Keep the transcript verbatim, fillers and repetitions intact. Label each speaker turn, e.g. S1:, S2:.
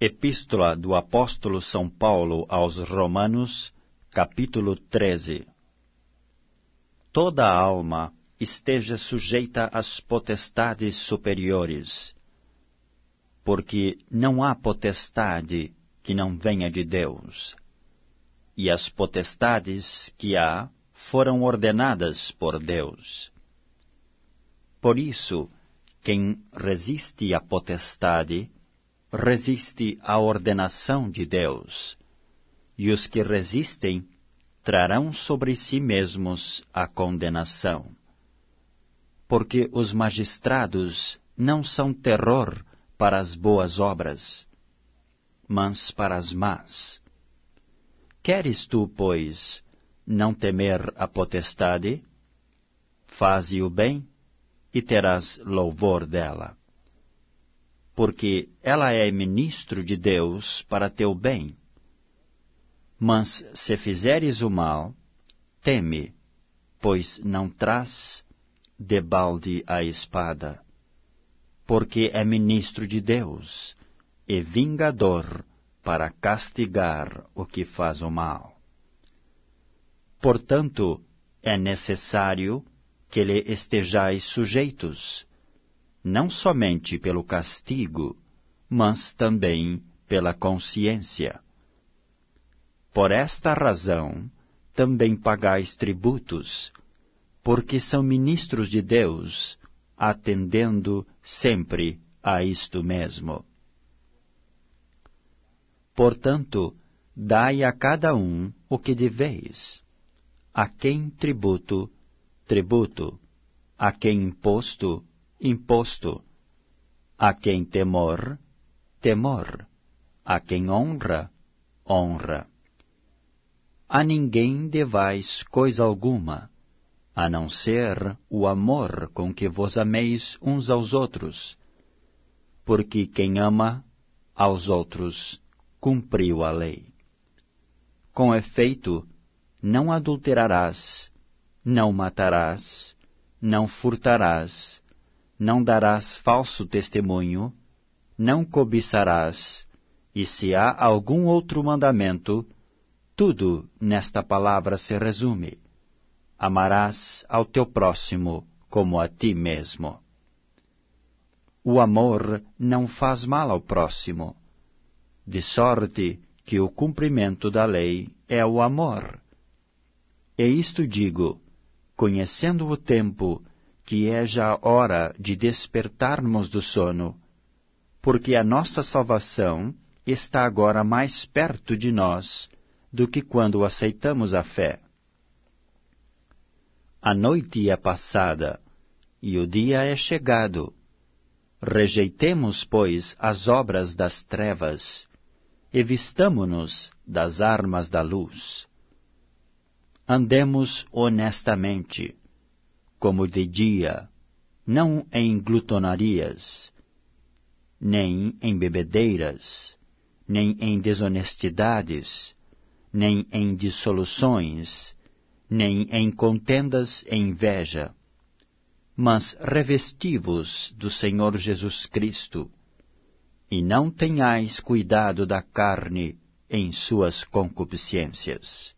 S1: Epístola do Apóstolo São Paulo aos Romanos, capítulo treze. Toda alma esteja sujeita às potestades superiores, porque não há potestade que não venha de Deus, e as potestades que há foram ordenadas por Deus. Por isso, quem resiste à potestade, resiste à ordenação de Deus, e os que resistem trarão sobre si mesmos a condenação. Porque os magistrados não são terror para as boas obras, mas para as más. Queres tu, pois, não temer a potestade? Faze o bem, e terás louvor dela. Porque ela é ministro de Deus para teu bem. Mas se fizeres o mal, teme, pois não traz debalde a espada, porque é ministro de Deus, e vingador para castigar o que faz o mal. Portanto, é necessário que lhe estejais sujeitos, não somente pelo castigo, mas também pela consciência. Por esta razão, também pagais tributos, porque são ministros de Deus, atendendo sempre a isto mesmo. Portanto, dai a cada um o que deveis. A quem tributo, tributo; a quem imposto, imposto; a quem temor, temor; a quem honra, honra. A ninguém devais coisa alguma, a não ser o amor com que vos ameis uns aos outros, porque quem ama aos outros cumpriu a lei. Com efeito, não adulterarás, não matarás, não furtarás, não darás falso testemunho, não cobiçarás, e se há algum outro mandamento, tudo nesta palavra se resume: amarás ao teu próximo como a ti mesmo. O amor não faz mal ao próximo, de sorte que o cumprimento da lei é o amor. E isto digo, conhecendo o tempo, que é já hora de despertarmos do sono, porque a nossa salvação está agora mais perto de nós do que quando aceitamos a fé. A noite é passada, e o dia é chegado. Rejeitemos, pois, as obras das trevas, e vistamo-nos das armas da luz. Andemos honestamente, como de dia, não em glutonarias, nem em bebedeiras, nem em desonestidades, nem em dissoluções, nem em contendas e inveja, mas revesti-vos do Senhor Jesus Cristo, e não tenhais cuidado da carne em suas concupiscências.